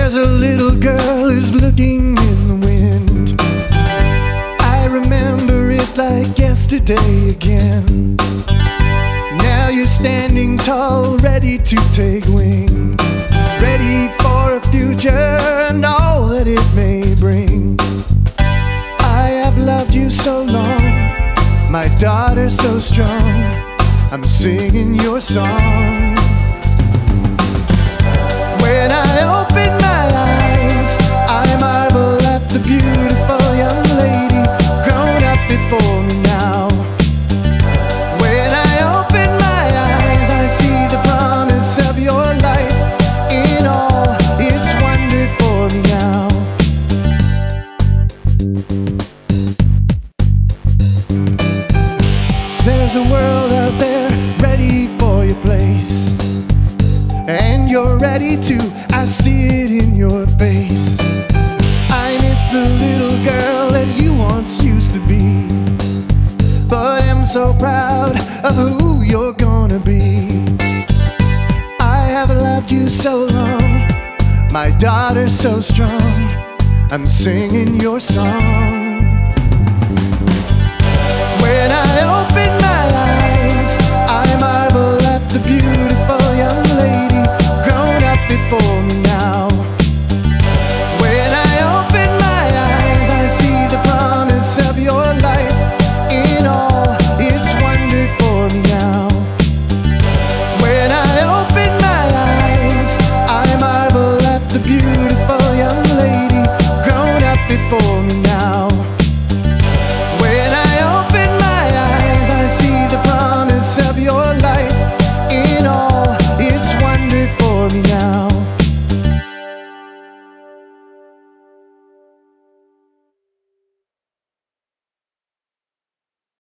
There's a little girl who's looking in the wind. I remember it like yesterday again. Now you're standing tall, ready to take wing, ready for a future and all that it may bring. I have loved you so long, my daughter so strong, I'm singing your song. When I open my eyes, I marvel at the beautiful young lady grown up before me now. When I open my eyes, I see the promise of your life in all its wonder for me now. There's a world out there ready for your place, and you're ready to, I see it in your face. I miss the little girl that you once used to be, but I'm so proud of who you're gonna be. I have loved you so long, my daughter so strong, I'm singing your song.